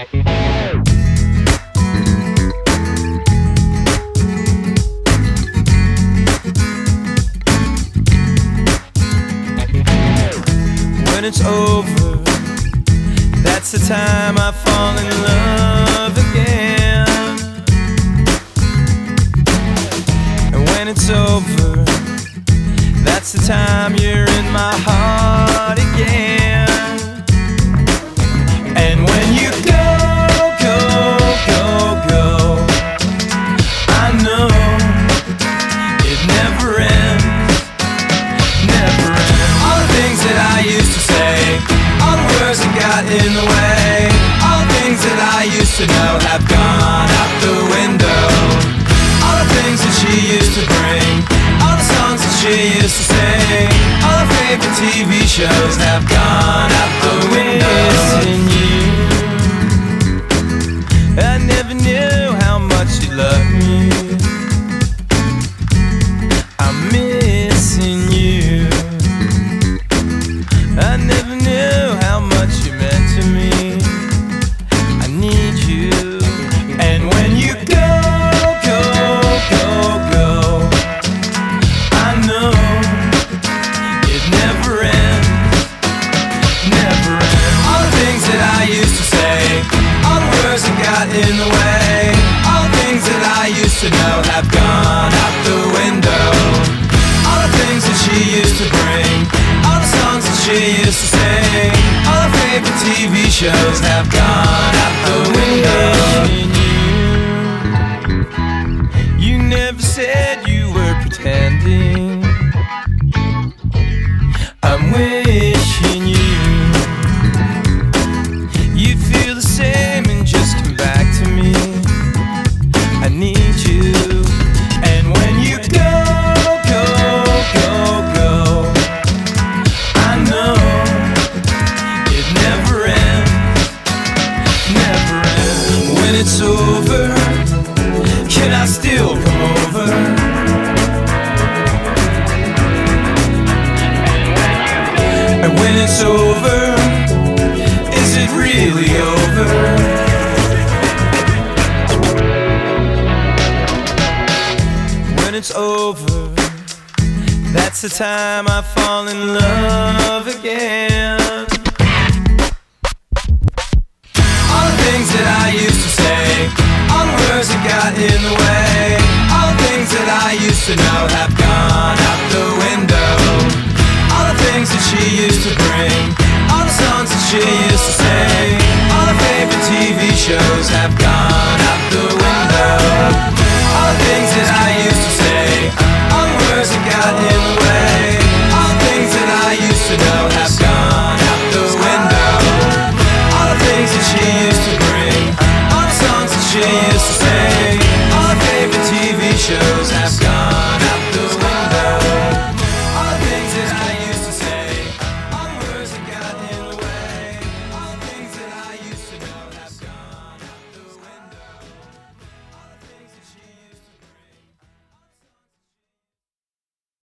When it's over, that's the time I fall in love again. And when it's over, that's the time you're in my heart again. And when you go, go, go, go, I know it never ends, never ends. All the things that I used to say, all the words that got in the way, all the things that I used to know have gone out the window. All the things that she used to bring, all the songs that she used to sing, all her favorite TV shows have gone out the window. Missing you, I never knew how much you loved me. I'm missing you, I never knew how much you meant to me. I need you. And when you go, go, go, go, I know it never ends, never ends. All the things that I used to say, all the words that got in the way, all the things that I used to know have gone out the window. All the things that she used to bring, all the songs that she used to sing, all her favorite TV shows have gone out the window. You never said you were pretending. I'm wishing you'd feel the same and just come back to me. I need you. And when you go, go, go, go, I know it never ends, never ends. When it's over, can I still come over? And when it's over, is it really over? When it's over, that's the time I fall in love again. All the things that I used to say, all the words that got in the way, all the things that I used to know have gone out the window. All the things that she used to bring, all the songs that she used to sing, all her favorite TV shows have gone out the window. All the things that I used to say, all the words that got in the way, all the things that I used to know